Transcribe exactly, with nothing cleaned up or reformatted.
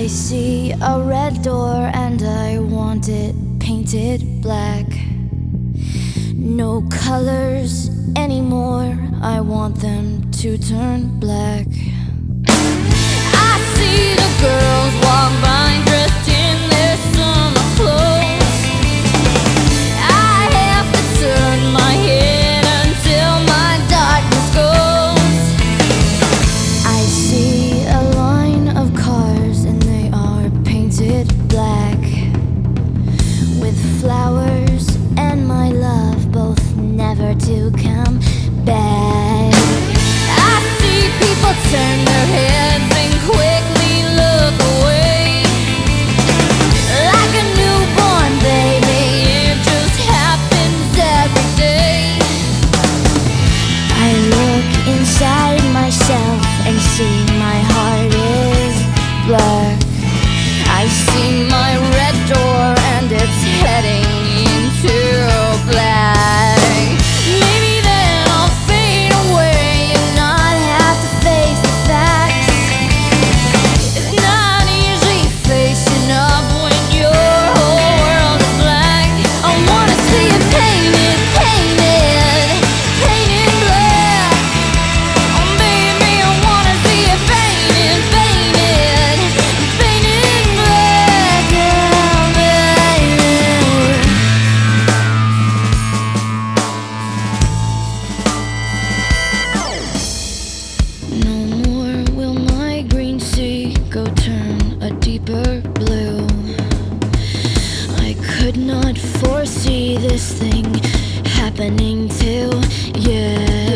I see a red door and I want it painted black. No colors anymore, I want them to turn black. I see the girls walk by dressed in their summer clothes. I have to turn my head until my darkness goes. I see a line of cars and they are painted black, with flowers and my love both never to come back. I see people turn their heads and quickly look away, like a newborn baby, it just happens every day. I look inside myself and see my heart is black. I see my red door and it's heading into black. Maybe then I'll fade away and not have to face the facts. It's not easy facing up when your whole world is black. I wanna see it painted, painted, painted black. Oh baby, I wanna see it painted, painted, painted black. Oh baby. No more will my green sea go turn a deeper blue. I could not foresee this thing happening till, yeah.